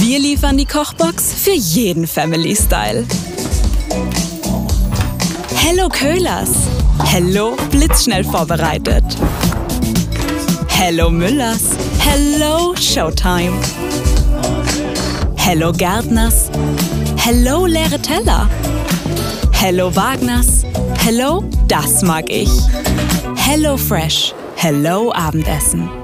Wir liefern die Kochbox für jeden Family-Style. Hello Köhlers. Hello blitzschnell vorbereitet. Hello Müllers. Hello Showtime. Hello Gärtners. Hello leere Teller. Hello Wagners. Hello, das mag ich. Hello Fresh. Hello Abendessen.